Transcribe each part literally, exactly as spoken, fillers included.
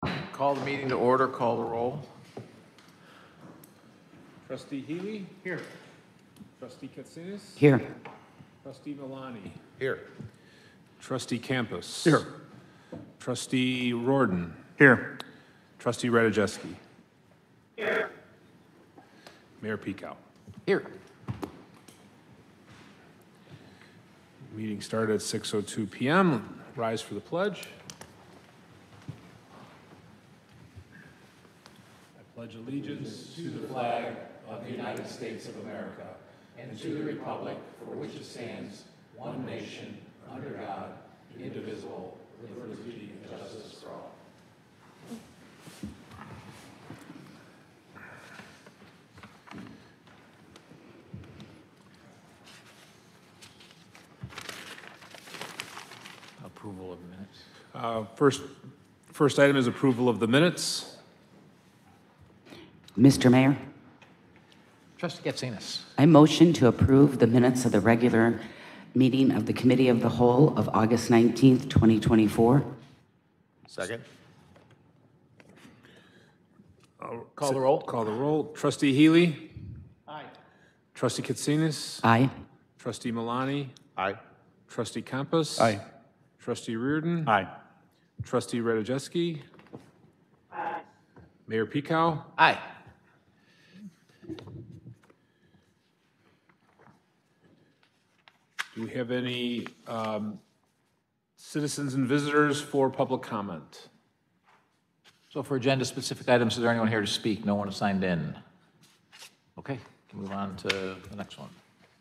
Call the meeting to order, call the roll. Trustee Healy? Here. Trustee Katsinas? Here. Trustee Milani? Here. Trustee Campus? Here. Trustee Rorden? Here. Trustee Ratajewski? Here. Mayor Pekow? Here. Meeting started at six oh two p m Rise for the pledge. I pledge allegiance To the flag of the United States of America and to the republic for which it stands, one nation, under God, indivisible, with liberty and justice for all. Approval of minutes. Uh, First, first item is approval of the minutes. Mister Mayor, Trustee Katsinas. I motion to approve the minutes of the regular meeting of the Committee of the Whole of August nineteenth, twenty twenty-four. Second. Call the roll. Call the roll. Trustee Healy? Aye. Trustee Katsinas? Aye. Trustee Milani? Aye. Trustee Campus? Aye. Trustee Reardon? Aye. Trustee Ratajewski? Aye. Mayor Pekow? Aye. Do we have any um, citizens and visitors for public comment? So for agenda-specific items, is there anyone here to speak? No one has signed in. Okay, can move on to the next one.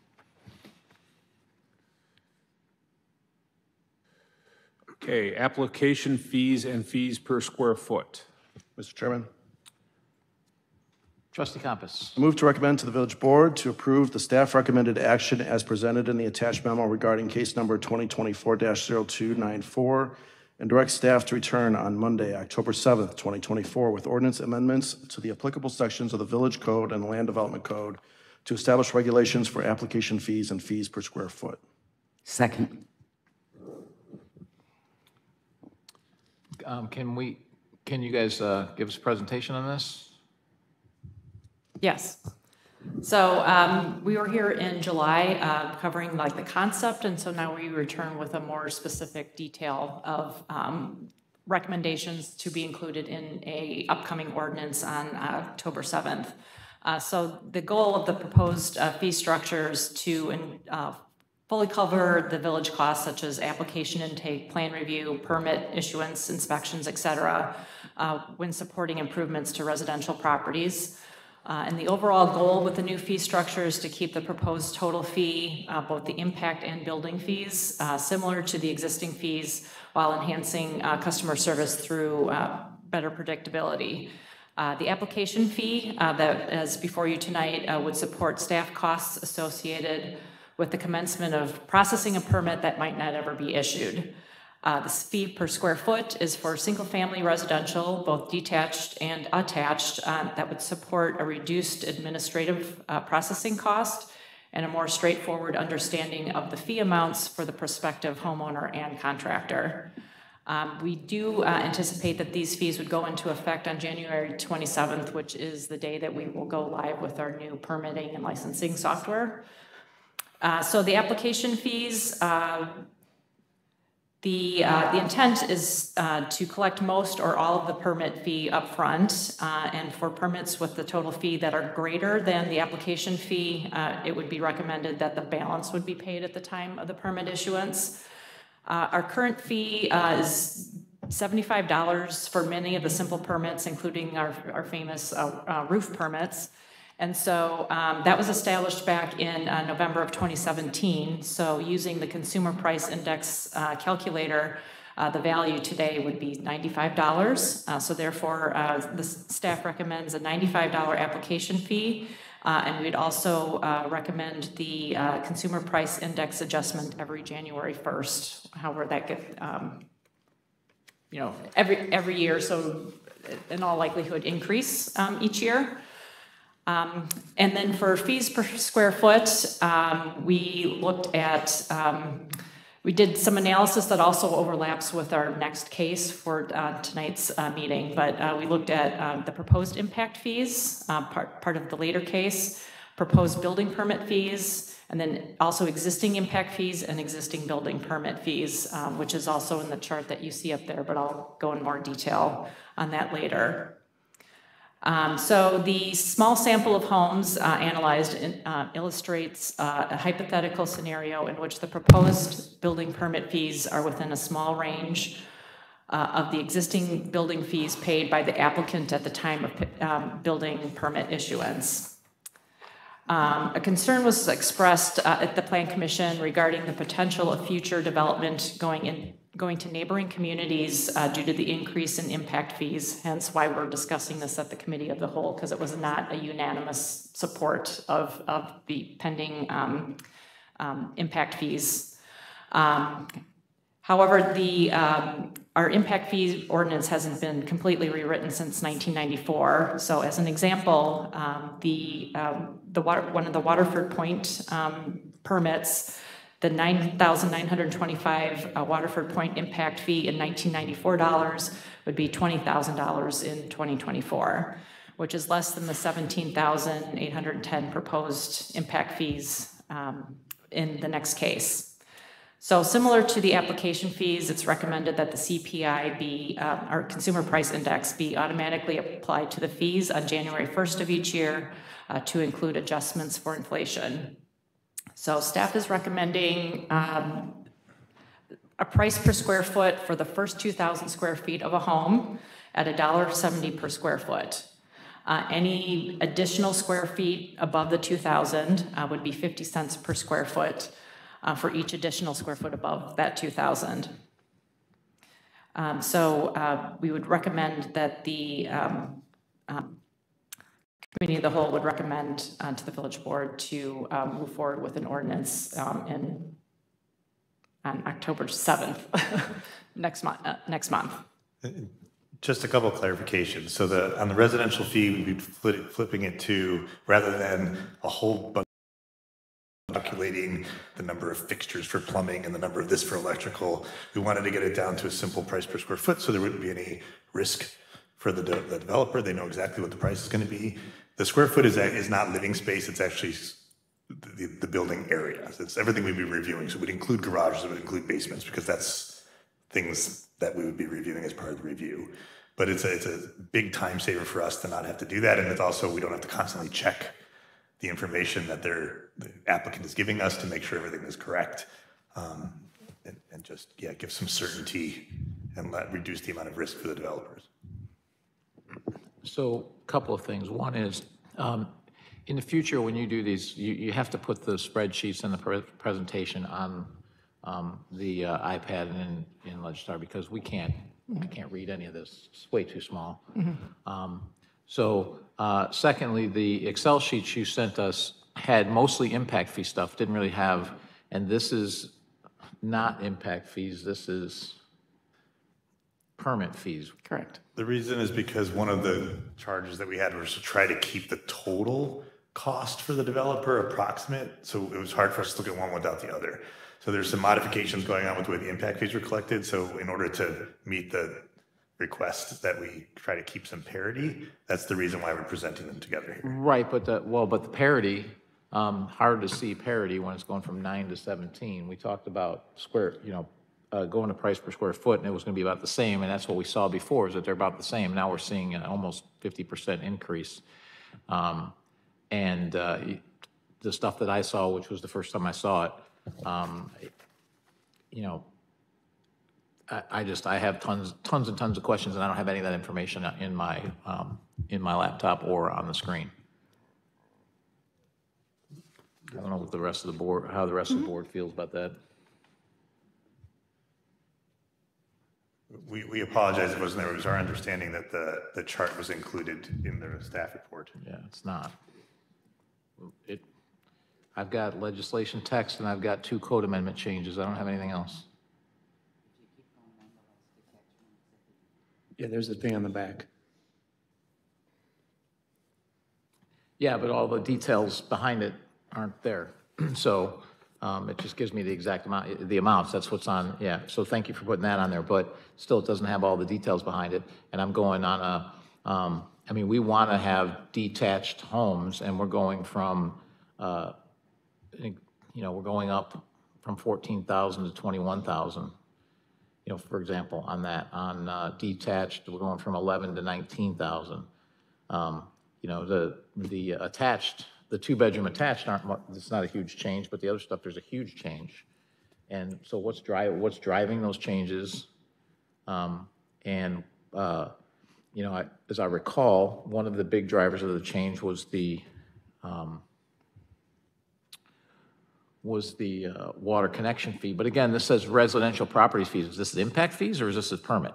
Okay, application fees and fees per square foot. Mister Chairman, Trustee Campus. I move to recommend to the Village Board to approve the staff recommended action as presented in the attached memo regarding case number twenty twenty-four dash zero two nine four and direct staff to return on Monday, October seventh, twenty twenty-four with ordinance amendments to the applicable sections of the Village Code and the Land Development Code to establish regulations for application fees and fees per square foot. Second. Um, Can we, can you guys uh, give us a presentation on this? Yes. So um, we were here in July uh, covering like the concept, and so now we return with a more specific detail of um, recommendations to be included in a upcoming ordinance on uh, October seventh. Uh, so the goal of the proposed uh, fee structure is to uh, fully cover the village costs such as application intake, plan review, permit issuance, inspections, et cetera, uh, when supporting improvements to residential properties. Uh, and the overall goal with the new fee structure is to keep the proposed total fee, uh, both the impact and building fees, uh, similar to the existing fees while enhancing uh, customer service through uh, better predictability. Uh, the application fee uh, that is before you tonight uh, would support staff costs associated with the commencement of processing a permit that might not ever be issued. Uh, this fee per square foot is for single-family residential, both detached and attached, uh, that would support a reduced administrative uh, processing cost and a more straightforward understanding of the fee amounts for the prospective homeowner and contractor. Um, we do uh, anticipate that these fees would go into effect on January twenty-seventh, which is the day that we will go live with our new permitting and licensing software. Uh, so the application fees, uh, the, uh, the intent is uh, to collect most or all of the permit fee upfront, uh, and for permits with the total fee that are greater than the application fee, uh, it would be recommended that the balance would be paid at the time of the permit issuance. Uh, our current fee uh, is seventy-five dollars for many of the simple permits, including our, our famous uh, uh, roof permits. And so um, that was established back in uh, November of twenty seventeen. So using the Consumer Price Index uh, calculator, uh, the value today would be ninety-five dollars. Uh, so therefore, uh, the staff recommends a ninety-five dollar application fee. Uh, and we'd also uh, recommend the uh, Consumer Price Index adjustment every January first. However, that gets, um, you know, every, every year. So in all likelihood, increase um, each year. Um, and then for fees per square foot, um, we looked at um, We did some analysis that also overlaps with our next case for uh, tonight's uh, meeting, but uh, we looked at uh, the proposed impact fees, uh, part, part of the later case, proposed building permit fees, and then also existing impact fees and existing building permit fees, um, which is also in the chart that you see up there, but I'll go in more detail on that later. Um, so the small sample of homes uh, analyzed in, uh, illustrates uh, a hypothetical scenario in which the proposed building permit fees are within a small range uh, of the existing building fees paid by the applicant at the time of um, building permit issuance. Um, a concern was expressed uh, at the Plan Commission regarding the potential of future development going in, going to neighboring communities uh, due to the increase in impact fees, hence why we're discussing this at the Committee of the Whole, because it was not a unanimous support of, of the pending um, um, impact fees. Um, However, the, um, our impact fee ordinance hasn't been completely rewritten since nineteen ninety-four. So as an example, um, the, um, the water, one of the Waterford Point um, permits, the nine thousand nine hundred twenty-five uh, Waterford Point impact fee in nineteen ninety-four dollars would be twenty thousand dollars in twenty twenty-four, which is less than the seventeen thousand eight hundred ten proposed impact fees um, in the next case. So similar to the application fees, it's recommended that the C P I be, uh, our Consumer Price Index, be automatically applied to the fees on January first of each year uh, to include adjustments for inflation. So staff is recommending um, a price per square foot for the first two thousand square feet of a home at one dollar seventy per square foot. Uh, any additional square feet above the two thousand uh, would be fifty cents per square foot. Uh, for each additional square foot above that two thousand. Um, so uh, we would recommend that the um, um, Committee of the Whole would recommend uh, to the Village Board to um, move forward with an ordinance um, in, on October seventh, next month. Uh, next month. Just a couple of clarifications. So the on the residential fee, we'd be flip, flipping it to, rather than a whole bunch calculating the number of fixtures for plumbing and the number of this for electrical. We wanted to get it down to a simple price per square foot so there wouldn't be any risk for the, de the developer. They know exactly what the price is going to be. The square foot is, is not living space, it's actually the, the building area. It's everything we'd be reviewing. So it would include garages, it would include basements, because that's things that we would be reviewing as part of the review. But it's a, it's a big time saver for us to not have to do that. And it's also, we don't have to constantly check the information that their the applicant is giving us to make sure everything is correct, um, and, and just, yeah, give some certainty and let, reduce the amount of risk for the developers. So a couple of things. One is, um, in the future, when you do these, you, you have to put the spreadsheets and the pre presentation on um, the uh, iPad and in, in Legistar, because we can't, mm-hmm. I can't read any of this. It's way too small. Mm-hmm. um, So uh, secondly, the Excel sheets you sent us had mostly impact fee stuff, didn't really have, and this is not impact fees, this is permit fees. Correct. The reason is because one of the charges that we had was to try to keep the total cost for the developer approximate, so it was hard for us to look at one without the other. So there's some modifications going on with the way the impact fees were collected, so in order to meet the request that we try to keep some parity, that's the reason why we're presenting them together here. Right, but the, well, but the parity, um, hard to see parity when it's going from nine to seventeen. We talked about square, you know, uh, going to price per square foot, and it was going to be about the same, and that's what we saw before, is that they're about the same. Now we're seeing an almost fifty percent increase. Um, and uh, the stuff that I saw, which was the first time I saw it, um, you know, I, I just, I have tons, tons and tons of questions, and I don't have any of that information in my, um, in my laptop or on the screen. I don't know what the rest of the board, how the rest of the board feels about that. We, we apologize if it wasn't there. It was our understanding that the, the chart was included in the staff report. Yeah, it's not. It, I've got legislation text and I've got two code amendment changes. I don't have anything else. Yeah, there's a thing on the back. Yeah, but all the details behind it aren't there. So Um, It just gives me the exact amount, the amounts, that's what's on, yeah. So thank you for putting that on there, but still, it doesn't have all the details behind it. And I'm going on a, um, I mean, we want to have detached homes, and we're going from, uh, you know, we're going up from fourteen thousand to twenty-one thousand. You know, for example, on that, on uh, detached, we're going from eleven to nineteen thousand. Um, You know, the, the attached, the two-bedroom attached aren't, mu- it's not a huge change, but the other stuff, there's a huge change. And so what's drive, what's driving those changes? Um, And, uh, you know, I- as I recall, one of the big drivers of the change was the, um, was the uh, water connection fee. But again, this says residential property fees. Is this impact fees, or is this a permit?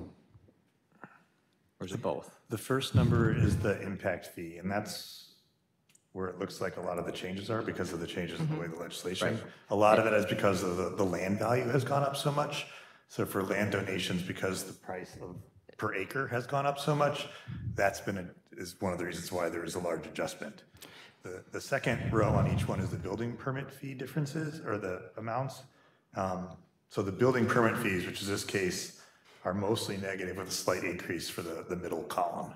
Or is it both? The first number is the impact fee, and that's where it looks like a lot of the changes are because of the changes in the way the legislation. A lot of it is because of the, the land value has gone up so much. So for land donations, because the price of per acre has gone up so much, that's been, a, is one of the reasons why there is a large adjustment. The, the second row on each one is the building permit fee differences, or the amounts. Um, so the building permit fees, which is this case, are mostly negative with a slight increase for the, the middle column.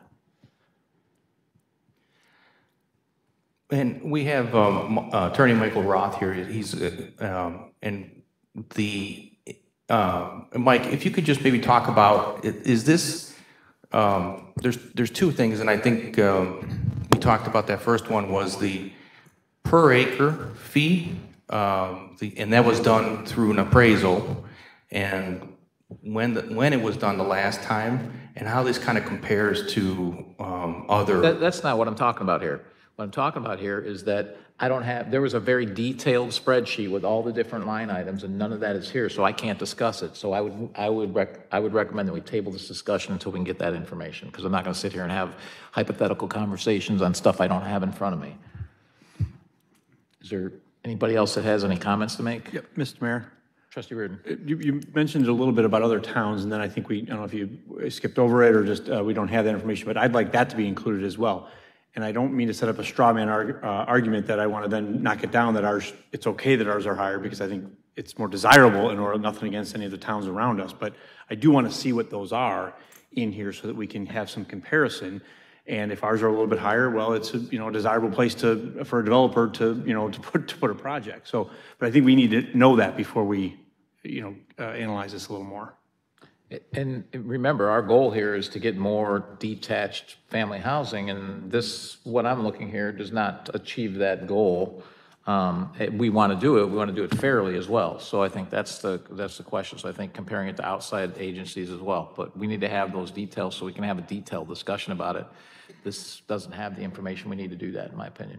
And we have um, uh, Attorney Michael Roth here. He's, uh, um, and the, uh, Mike, if you could just maybe talk about, i- is this, um, there's, there's two things, and I think um, we talked about that. First one was the per acre fee, um, the, and that was done through an appraisal. And when, the, when it was done the last time, and how this kind of compares to um, other. That, that's not what I'm talking about here. What I'm talking about here is that I don't have, there was a very detailed spreadsheet with all the different line items, and none of that is here, so I can't discuss it. So I would, I would, rec, I would recommend that we table this discussion until we can get that information, because I'm not going to sit here and have hypothetical conversations on stuff I don't have in front of me. Is there anybody else that has any comments to make? Yep, Mister Mayor. Trustee Reardon. You, you mentioned a little bit about other towns, and then I think we, I don't know if you skipped over it or just, uh, we don't have that information, but I'd like that to be included as well. And I don't mean to set up a straw man arg, uh, argument that I want to then knock it down that ours, it's okay that ours are higher, because I think it's more desirable, and or nothing against any of the towns around us, but I do want to see what those are in here so that we can have some comparison. And if ours are a little bit higher, well, it's a, you know, a desirable place to, for a developer to, you know, to put, to put a project. So, but I think we need to know that before we, you know, uh, analyze this a little more. And remember, our goal here is to get more detached family housing, and this, what I'm looking here, does not achieve that goal. Um, eh, we want to do it, we want to do it fairly as well. So I think that's the, that's the question. So I think comparing it to outside agencies as well, but we need to have those details so we can have a detailed discussion about it. This doesn't have the information we need to do that, in my opinion.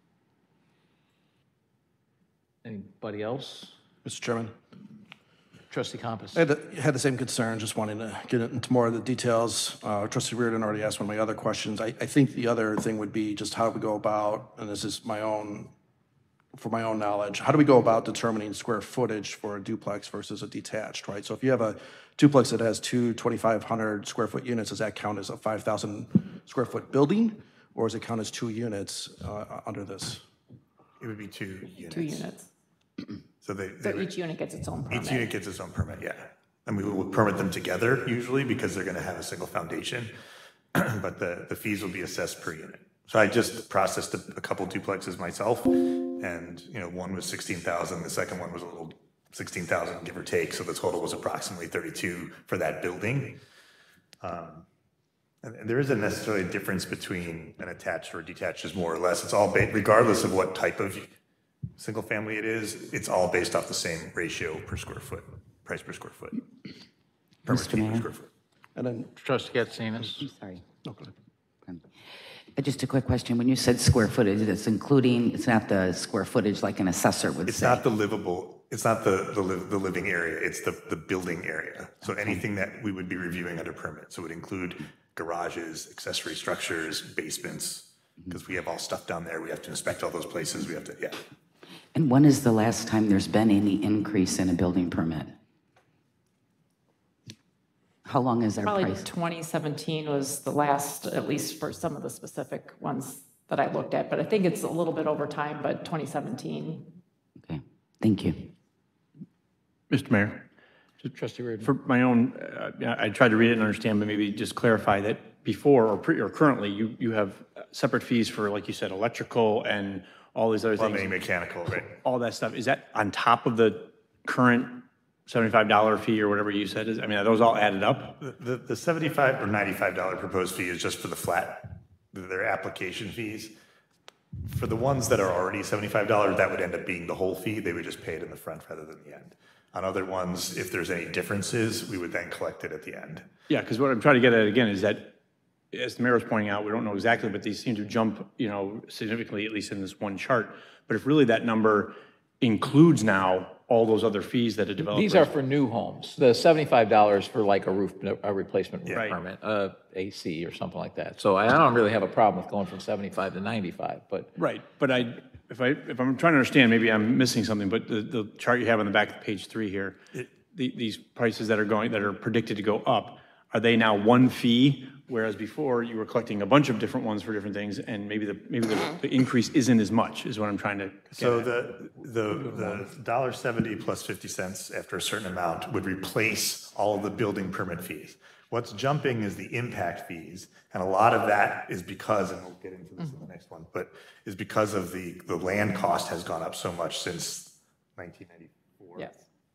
Anybody else? Mister Chairman. Trustee Compass. I had the, had the same concern, just wanting to get into more of the details. Uh, Trustee Reardon already asked one of my other questions. I, I think the other thing would be just how we go about, and this is my own, for my own knowledge, how do we go about determining square footage for a duplex versus a detached, right? So if you have a duplex that has two twenty-five hundred square foot units, does that count as a five thousand square foot building, or does it count as two units uh, under this? It would be two units. Two units. So they, they So would- each unit gets its own permit. Each unit gets its own permit, yeah. And we will permit them together usually because they're gonna have a single foundation, but the, the fees will be assessed per unit. So I just processed a, a couple duplexes myself, and, you know, one was sixteen thousand, the second one was a little sixteen thousand, give or take, so the total was approximately thirty-two for that building. Um, and, and there isn't necessarily a difference between an attached or a detached, is more or less, it's all, ba- regardless of what type of single family it is, it's all based off the same ratio per square foot, price per square foot. Permit Mister fee per Mayor? square foot. And then, Trustee Katsinas. I'm sorry. oh, go ahead. Um, uh, Just a quick question. When you said square footage, it's including, it's not the square footage like an assessor would It's say? not the livable, it's not the, the, li- the living area, it's the, the building area. So anything that we would be reviewing under permit. So it would include garages, accessory structures, basements, because we have all stuff down there. We have to inspect all those places. We have to, yeah. And when is the last time there's been any increase in a building permit? How long is our Probably price? twenty seventeen was the last, at least for some of the specific ones that I looked at, but I think it's a little bit over time, but twenty seventeen. Okay. Thank you. Mister Mayor, Trustee Reardon. for my own, uh, I tried to read it and understand, but maybe just clarify that before or pre, or currently, you, you have separate fees for, like you said, electrical and all these other Plumbing, things. mechanical, right? All that stuff. Is that on top of the current seventy-five dollar fee or whatever you said? Is, I mean, are those all added up? The, the- the seventy-five or ninety-five dollar proposed fee is just for the flat, their application fees. For the ones that are already seventy-five dollars, that would end up being the whole fee. They would just pay it in the front rather than the end. On other ones, if there's any differences, we would then collect it at the end. Yeah, because what I'm trying to get at again is that, as the mayor was pointing out, we don't know exactly, but these seem to jump, you know, significantly, at least in this one chart. But if really that number includes now all those other fees that a developer. These are for new homes. The seventy-five dollars for like a roof, a replacement roof Right. permit, uh, A C or something like that. So I don't really have a problem with going from seventy-five to ninety-five, but Right, but I, if I, if I'm trying to understand, maybe I'm missing something, but the, the chart you have on the back of page three here, the, these prices that are going, that are predicted to go up, are they now one fee? Whereas before, you were collecting a bunch of different ones for different things, and maybe the, maybe the, the increase isn't as much, is what I'm trying to get So at. the, the, the dollar seventy plus fifty cents after a certain amount would replace all of the building permit fees. What's jumping is the impact fees, and a lot of that is because, and we'll get into this in the next one, but is because of the, the land cost has gone up so much since nineteen ninety-four. yes.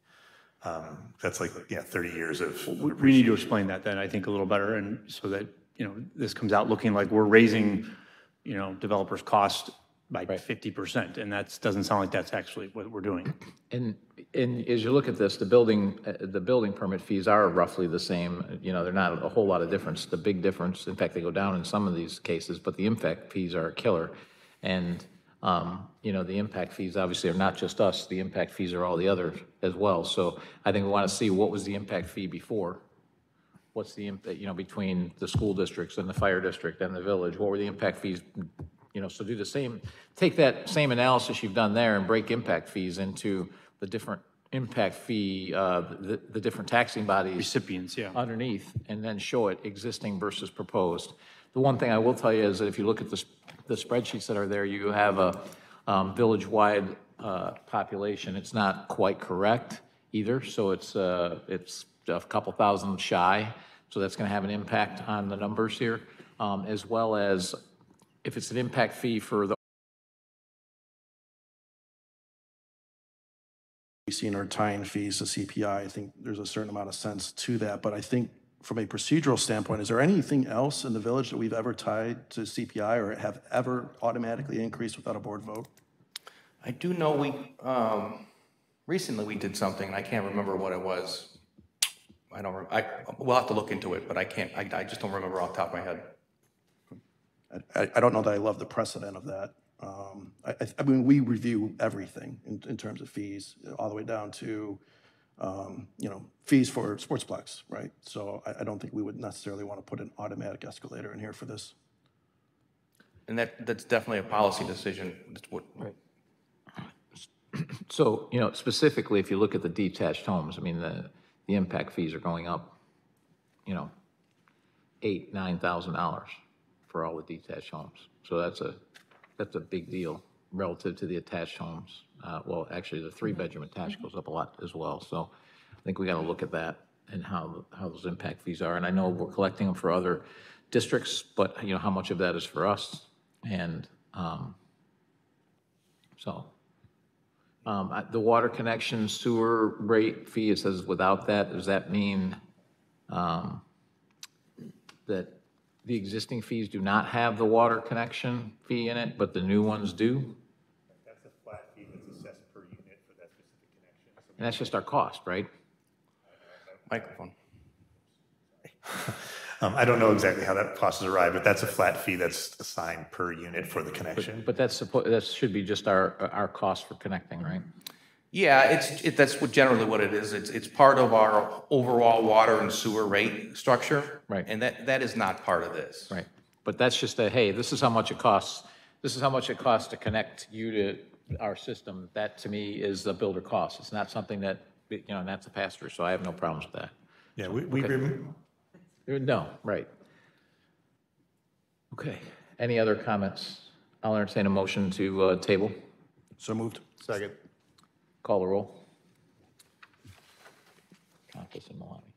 Um, That's like, yeah, thirty years of. We we need to explain that then, I think, a little better, and so that, you know, this comes out looking like we're raising, you know, developers' cost by fifty percent, and that doesn't sound like that's actually what we're doing. And, and as you look at this, the building, uh, the building permit fees are roughly the same. You know, they're not a whole lot of difference. The big difference, in fact, they go down in some of these cases, but the impact fees are a killer. And, um, you know, the impact fees obviously are not just us. The impact fees are all the others as well. So I think we want to see what was the impact fee before. What's the, imp- you know, between the school districts and the fire district and the village? What were the impact fees? You know, so do the same, take that same analysis you've done there and break impact fees into the different impact fee, uh, the, the different taxing bodies. Recipients, yeah. Underneath, and then show it existing versus proposed. The one thing I will tell you is that if you look at the, s- the spreadsheets that are there, you have a um, village-wide uh, population. It's not quite correct either, so it's, uh, it's a couple thousand shy, so that's going to have an impact on the numbers here, um, as well as if it's an impact fee for the We've seen our tying fees to C P I. I think there's a certain amount of sense to that, but I think from a procedural standpoint, is there anything else in the village that we've ever tied to C P I or have ever automatically increased without a board vote? I do know we, um, recently we did something, and I can't remember what it was. I don't, rem- I, we'll have to look into it, but I can't, I, I just don't remember off the top of my head. I, I don't know that I love the precedent of that. Um, I, I- I mean, we review everything in, in terms of fees, all the way down to, um, you know, fees for sportsplex, right? So I, I don't think we would necessarily want to put an automatic escalator in here for this. And that, that's definitely a policy decision. That's what, So, you know, specifically, if you look at the detached homes, I mean, the, the impact fees are going up, you know, eight, nine thousand dollars for all the detached homes. So that's a, that's a big deal relative to the attached homes. Uh, well, actually, the three-bedroom attached goes up a lot as well. So I think we got to look at that and how, how those impact fees are. And I know we're collecting them for other districts, but, you know, how much of that is for us? And, um, so. Um, I- The water connection sewer rate fee, it says without that, does that mean um, that the existing fees do not have the water connection fee in it, but the new ones do? That's a flat fee that's assessed per unit for that specific connection. And that's just our cost, right? microphone. Um, I don't know exactly how that cost is arrived, but that's a flat fee that's assigned per unit for the connection. But that's, suppo- that should be just our, our cost for connecting, right? Yeah, it's, it, that's what generally what it is. It's, it's part of our overall water and sewer rate structure. Right. And that, that is not part of this. Right. But that's just a, hey, this is how much it costs, this is how much it costs to connect you to our system. That, to me, is the builder cost. It's not something that, you know, and that's a pass-through, so I have no problems with that. Yeah, we, we, rem- No, right. Okay. Any other comments? I'll entertain a motion to uh, table. So moved. Second. Call the roll. Campos and Malani.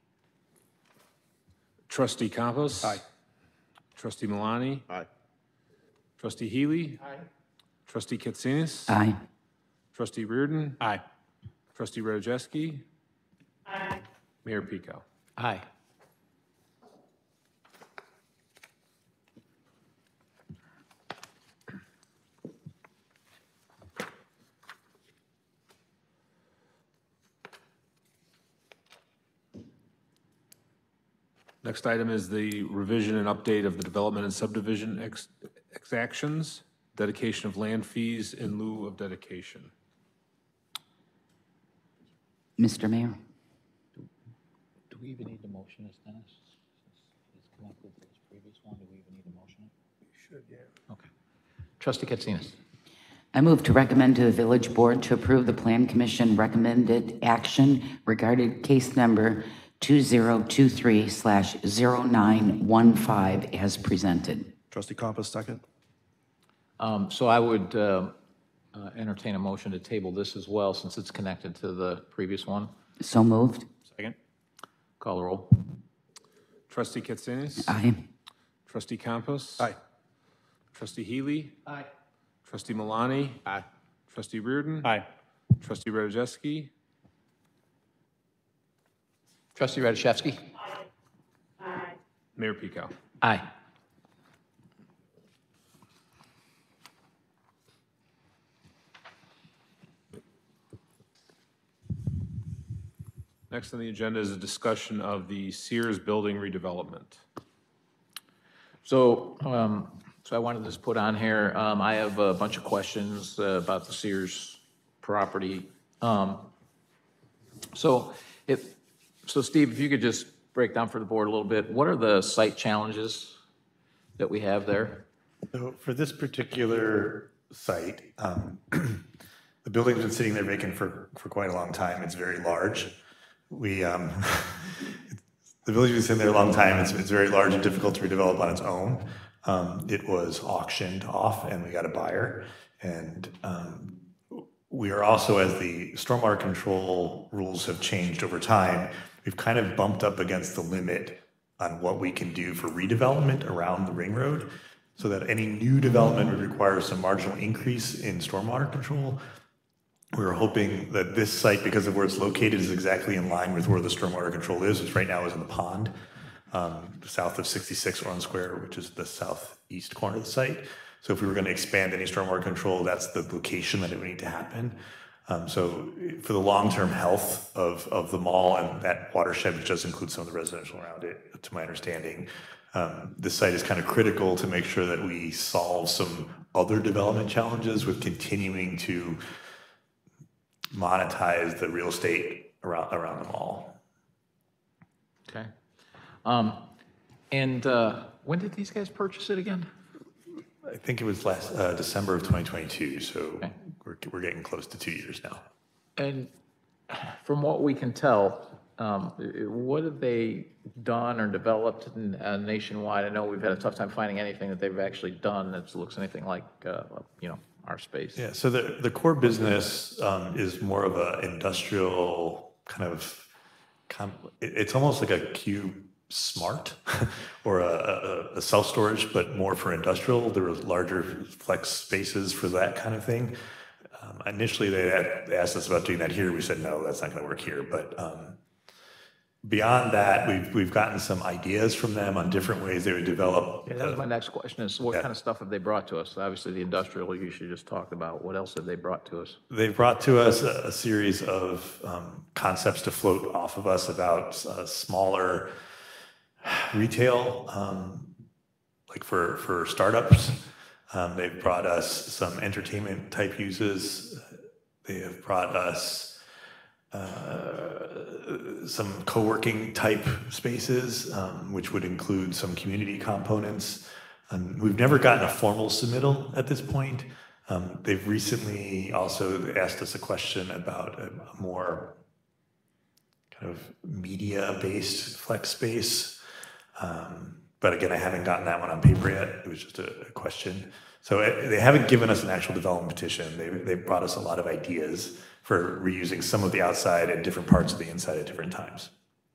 Trustee Campos. Aye. Trustee Malani. Aye. Trustee Healy. Aye. Trustee Katsinas. Aye. Trustee Reardon. Aye. Trustee Rojewski. Aye. Mayor Pico. Aye. Next item is the revision and update of the development and subdivision ex- exactions, dedication of land fees in lieu of dedication. Mister Mayor, Do we even need the motion as Dennis? Since he's come up with this previous one, do we even need a motion? We should, yeah. Okay. Trustee Katsinas. I move to recommend to the Village Board to approve the Plan Commission recommended action regarding case number two zero two three slash zero nine one five as presented. Trustee Campos, second. Um, So I would uh, uh, entertain a motion to table this as well, since it's connected to the previous one. So moved. Second. Call the roll. Trustee Katsinas. Aye. Trustee Campos. Aye. Trustee Healy. Aye. Trustee Malani. Aye. Trustee Reardon. Aye. Trustee Rojewski. Trustee Radiszewski. Mayor Pico. Aye. Next on the agenda is a discussion of the Sears building redevelopment. So, um, so I wanted this put on here. Um, I have a bunch of questions uh, about the Sears property. Um, so if, so Steve, if you could just break down for the board a little bit, what are the site challenges that we have there? So for this particular site, um, the building's been sitting there vacant for, for quite a long time. It's very large. We, um, the building's been sitting there a long time. It's, it's very large and difficult to redevelop on its own. Um, it was auctioned off and we got a buyer. And um, we are also, as the stormwater control rules have changed over time, we've kind of bumped up against the limit on what we can do for redevelopment around the ring road, so that any new development would require some marginal increase in stormwater control. We were hoping that this site, because of where it's located, is exactly in line with where the stormwater control is, which right now is in the pond, um, south of sixty-six Orange Square, which is the southeast corner of the site. So if we were going to expand any stormwater control, that's the location that it would need to happen. Um, so for the long-term health of, of the mall and that watershed, which does include some of the residential around it, to my understanding, um, this site is kind of critical to make sure that we solve some other development challenges with continuing to monetize the real estate around, around the mall. Okay. Um, and uh, when did these guys purchase it again? I think it was last uh, December of twenty twenty-two, so Okay. we're, we're getting close to two years now. And from what we can tell, um, what have they done or developed in, uh, nationwide? I know we've had a tough time finding anything that they've actually done that looks anything like, uh, you know, our space. Yeah, so the, the core business um, is more of an industrial kind of, com- it- it's almost like a Cube Smart or a, a, a self-storage, but more for industrial. There were larger flex spaces for that kind of thing. Um, initially, they, had, they asked us about doing that here. We said, no, that's not going to work here. But um, beyond that, we've, we've gotten some ideas from them on different ways they would develop. Yeah, that was my next question is what Yeah. kind of stuff have they brought to us? Obviously, the industrial you should just talked about. What else have they brought to us? They've brought to us a, a series of um, concepts to float off of us about uh, smaller retail, um, like for, for startups. Um, they've brought us some entertainment type uses. They have brought us uh, some co-working type spaces, um, which would include some community components. Um, we've never gotten a formal submittal at this point. Um, they've recently also asked us a question about a, a more kind of media-based flex space. Um, but again, I haven't gotten that one on paper yet. It was just a, a question. So it, they haven't given us an actual development petition. They, they've brought us a lot of ideas for reusing some of the outside and different parts of the inside at different times.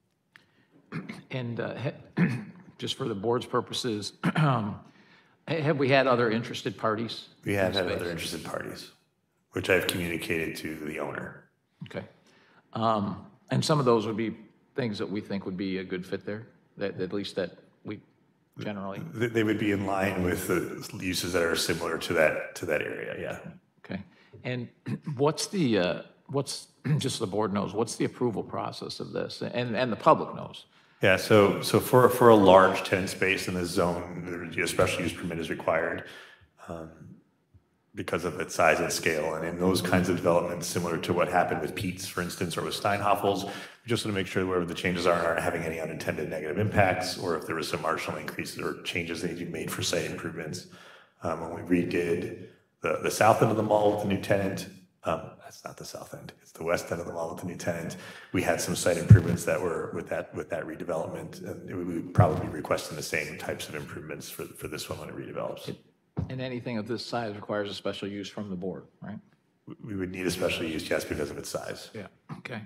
And uh, ha- just for the board's purposes, um, ha- have we had other interested parties? We have in had space? other interested parties, which I've communicated to the owner. Okay. Um, And some of those would be things that we think would be a good fit there, that at least that we generally, Th- They would be in line with the uses that are similar to that, to that area, yeah. okay. And what's the, uh, what's, just so the board knows, what's the approval process of this? And, and the public knows? Yeah, so, so for, for a large tenant space in this zone, a special use permit is required um, because of its size and scale. And in those kinds of developments, similar to what happened with Pete's, for instance, or with Steinhoffels, we just want to make sure that wherever the changes are aren't having any unintended negative impacts, or if there was some marginal increases or changes that need to be made for site improvements. Um, when we redid the, the south end of the mall with the new tenant, um, that's not the south end, it's the west end of the mall with the new tenant. We had some site improvements that were with that with that redevelopment, and we would probably be requesting the same types of improvements for, for this one when it redevelops. And anything of this size requires a special use from the board, right? We would need a special use, yes, because of its size. Yeah. Okay.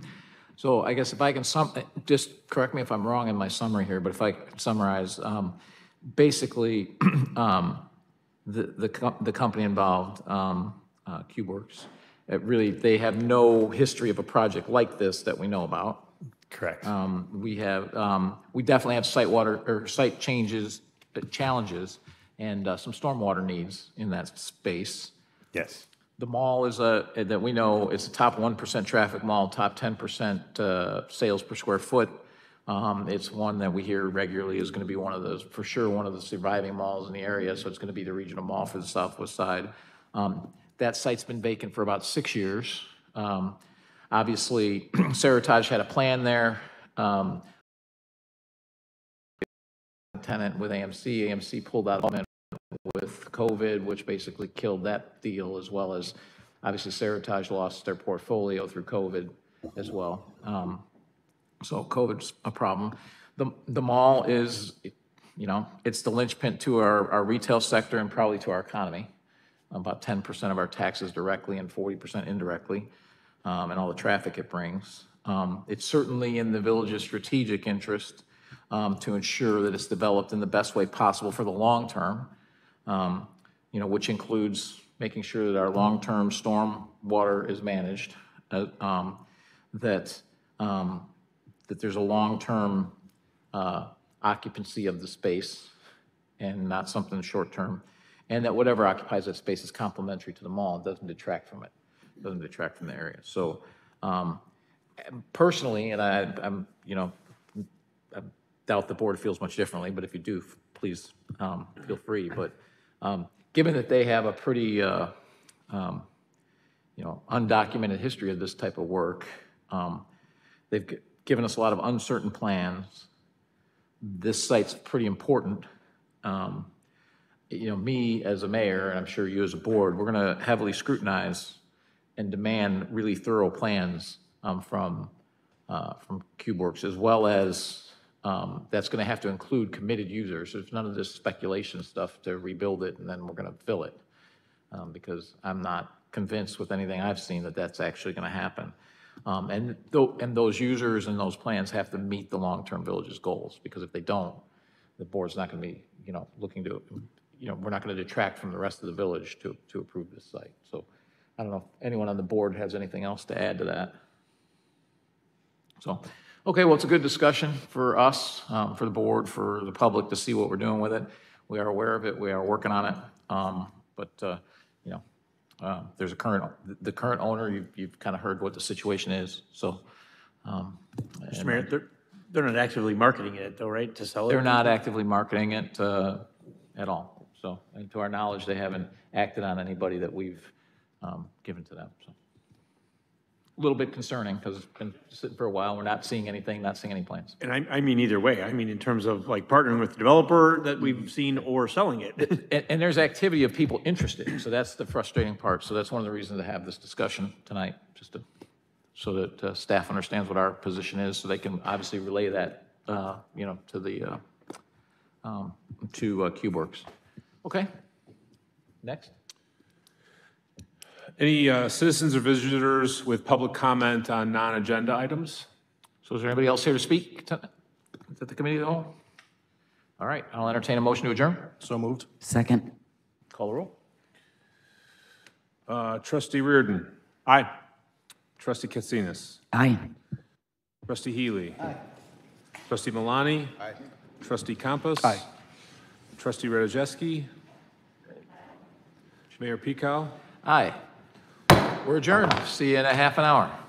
So I guess if I can sum, just correct me if I'm wrong in my summary here, but if I can summarize, um, basically, um, the, the, co- the company involved, um, uh, CubeWorks, it really, they have no history of a project like this that we know about. Correct. Um, we have, um, we definitely have site water, or site changes, uh, challenges, and, uh, some stormwater needs in that space. Yes. The mall is a, that we know, it's a top one percent traffic mall, top ten percent uh, sales per square foot. Um, It's one that we hear regularly is going to be one of those, for sure, one of the surviving malls in the area, so it's going to be the regional mall for the southwest side. Um, That site's been vacant for about six years. Um, Obviously, Seritage had a plan there. Um, Tenant with A M C, A M C pulled out of it with COVID, which basically killed that deal, as well as, obviously, Seritage lost their portfolio through COVID as well. Um, So COVID's a problem. The, the mall is, you know, it's the linchpin to our, our retail sector and probably to our economy. About ten percent of our taxes directly and forty percent indirectly, um, and all the traffic it brings. Um, It's certainly in the village's strategic interest um, to ensure that it's developed in the best way possible for the long term. Um, you know, which includes making sure that our long-term storm water is managed, uh, um, that, um, that there's a long-term uh, occupancy of the space and not something short-term, and that whatever occupies that space is complementary to the mall, it doesn't detract from it, doesn't detract from the area. So um, personally, and I, I'm, you know, I doubt the board feels much differently, but if you do, please um, feel free. But Um, given that they have a pretty, uh, um, you know, undocumented history of this type of work, um, they've g- given us a lot of uncertain plans. This site's pretty important. Um, you know, me as a mayor, and I'm sure you as a board, we're going to heavily scrutinize and demand really thorough plans um, from uh, from CubeWorks, as well as Um, that's going to have to include committed users. There's none of this speculation stuff to rebuild it and then we're going to fill it. Um, because I'm not convinced with anything I've seen that that's actually going to happen. Um, and, th- and those users and those plans have to meet the long-term village's goals, because if they don't, the board's not going to be, you know, looking to, you know, we're not going to detract from the rest of the village to, to approve this site. So I don't know if anyone on the board has anything else to add to that. So. Okay, well, it's a good discussion for us, um, for the board, for the public to see what we're doing with it. We are aware of it, we are working on it, um, but, uh, you know, uh, there's a current, the current owner, you've, you've kind of heard what the situation is, so. um, Mister Mayor, they're, they're not actively marketing it though, right, to sell it? They're not actively marketing it uh, at all, so, and to our knowledge, they haven't acted on anybody that we've um, given to them, so. A little bit concerning, because it's been sitting for a while, we're not seeing anything, not seeing any plans. And I, I mean either way, I mean in terms of like partnering with the developer that we've seen or selling it. And, and there's activity of people interested, so that's the frustrating part. So that's one of the reasons to have this discussion tonight, just to, so that uh, staff understands what our position is, so they can obviously relay that, uh, you know, to the, uh, um, to uh, CubeWorks. Okay, next. Any uh, citizens or visitors with public comment on non-agenda items? So is there anybody else here to speak to to the committee of the whole? All right, I'll entertain a motion to adjourn. So moved. Second. Call the roll. Uh, Trustee Reardon. Aye. Trustee Katsinas. Aye. Trustee Healy. Aye. Trustee Malani. Aye. Trustee Campos. Aye. Trustee Radoszewski. Mayor Pico. Aye. We're adjourned. See you in a half an hour.